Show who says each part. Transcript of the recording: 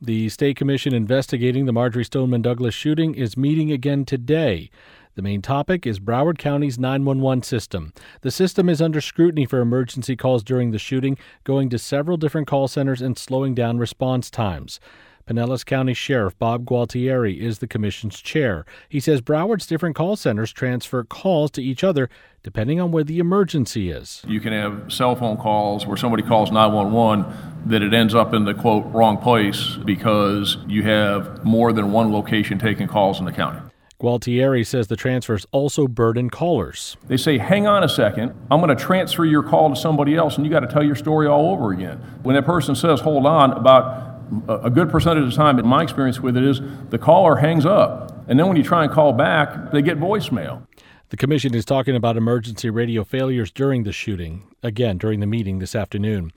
Speaker 1: The State Commission investigating the Marjory Stoneman Douglas shooting is meeting again today. The main topic is Broward County's 911 system. The system is under scrutiny for emergency calls during the shooting, going to several different call centers and slowing down response times. Pinellas County Sheriff Bob Gualtieri is the commission's chair. He says Broward's different call centers transfer calls to each other depending on where the emergency is.
Speaker 2: You can have cell phone calls where somebody calls 911 that it ends up in the, quote, wrong place because you have more than one location taking calls in the county.
Speaker 1: Gualtieri says the transfers also burden callers.
Speaker 2: They say, hang on a second, I'm going to transfer your call to somebody else, and you got to tell your story all over again. When that person says, hold on, about a good percentage of the time, in my experience with it is, the caller hangs up. And then when you try and call back, they get voicemail.
Speaker 1: The commission is talking about emergency radio failures during the shooting, again during the meeting this afternoon.